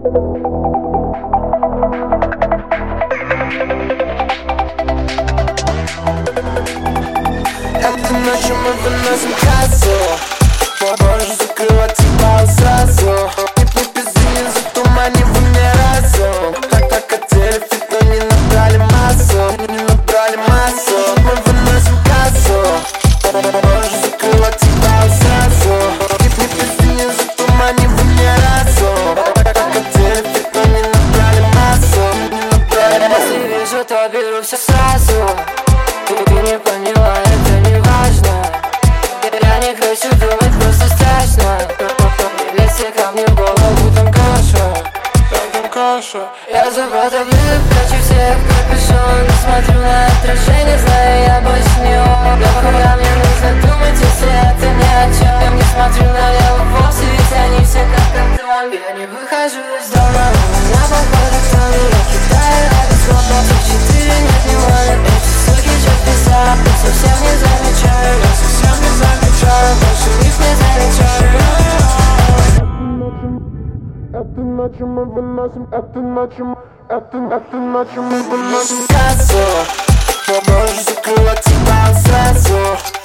Этой ночью мы выносим кассу. Можешь закрывать тебя сразу. Не безумие, затуманивай мне разум. Так хотели фит, но не набрали массу. Не набрали массу. Мы выносим кассу. Можешь закрывать тебя сразу. Не безумие, затуманивай мне разум. Так хотели фит, но не набрали массу. Не набрали массу. Если вижу, то беру все сразу. Ты не поняла, это не важно. Я не хочу думать, просто страшно. Не лезьте ко мне в голову, там каша. Я западаю, прячу всех капюшон. Не смотрю на отражение, знаю, я больше не он. Нахуя мне нужно думать, если это ни о чем. Я не смотрю налево вовсе, ведь они все как контроль. Я не выхожу из дома, на походу кто меня кидает. Адрес 4, нет, не воля. Эти суки чуть писают, я совсем не замечаю. Больше их не замечаю. Этой ночью мы выносим, этой ночью мы выносим кассу. Можешь закрывать тебя сразу.